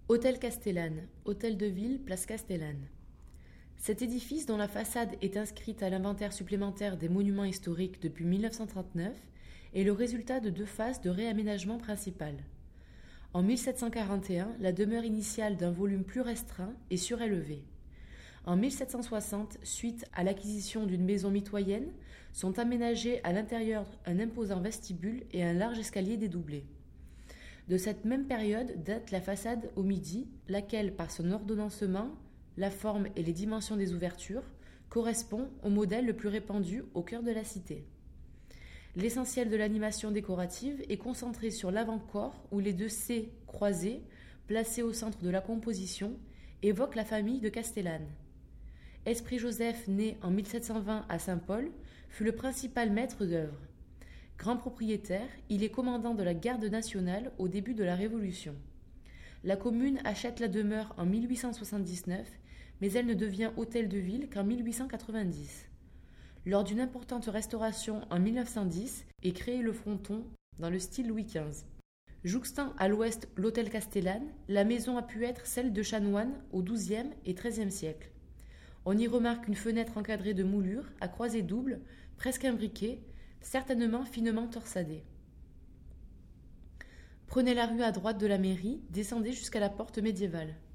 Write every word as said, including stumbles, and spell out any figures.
Hôtel Castellane, hôtel de ville, place Castellane. Cet édifice, dont la façade est inscrite à l'inventaire supplémentaire des monuments historiques depuis mille neuf cent trente-neuf, est le résultat de deux phases de réaménagement principal. En mille sept cent quarante et un, la demeure initiale d'un volume plus restreint est surélevée. En mille sept cent soixante, suite à l'acquisition d'une maison mitoyenne, sont aménagés à l'intérieur un imposant vestibule et un large escalier dédoublé. De cette même période date la façade au midi, laquelle, par son ordonnancement, la forme et les dimensions des ouvertures, correspond au modèle le plus répandu au cœur de la cité. L'essentiel de l'animation décorative est concentré sur l'avant-corps où les deux C croisés, placés au centre de la composition, évoquent la famille de Castellane. Esprit-Joseph, né en mille sept cent vingt à Saint-Paul, fut le principal maître d'œuvre. Grand propriétaire, il est commandant de la garde nationale au début de la Révolution. La commune achète la demeure en mille huit cent soixante-dix-neuf, mais elle ne devient hôtel de ville qu'en mille huit cent quatre-vingt-dix. Lors d'une importante restauration en mille neuf cent dix est créé le fronton dans le style Louis quinze. Jouxtant à l'ouest l'hôtel Castellane, la maison a pu être celle de chanoines au douzième et treizième siècle. On y remarque une fenêtre encadrée de moulures à croisée double, presque imbriquée, certainement finement torsadée. Prenez la rue à droite de la mairie, descendez jusqu'à la porte médiévale.